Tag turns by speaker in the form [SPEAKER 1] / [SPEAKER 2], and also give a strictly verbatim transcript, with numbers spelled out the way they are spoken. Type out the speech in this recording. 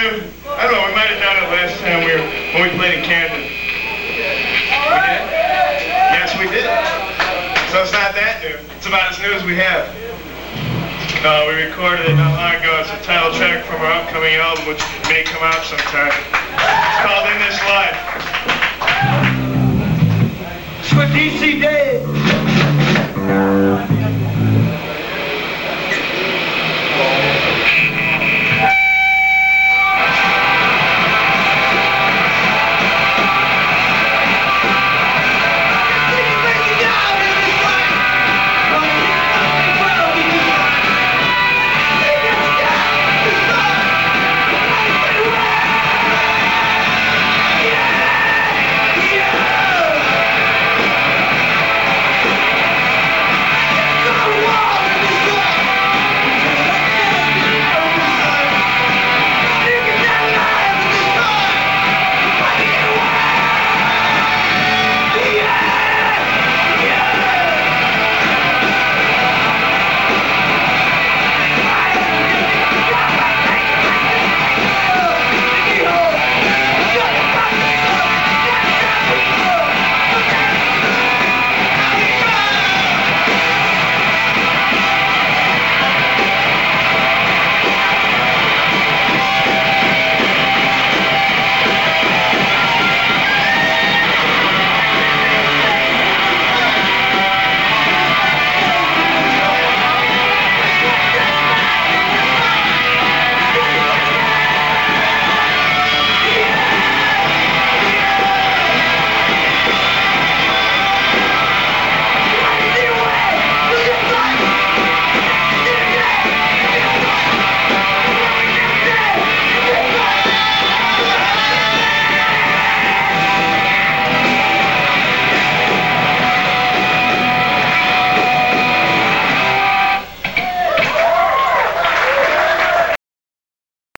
[SPEAKER 1] new. I don't know, we might have done it last time we were, when we played in Camden. We did? Yes, we did. So it's not that new. It's about as new as we have. No, we recorded it not long ago. It's a title track from our upcoming album, which may come out sometime. It's called In This Life.
[SPEAKER 2] It's for D C Day.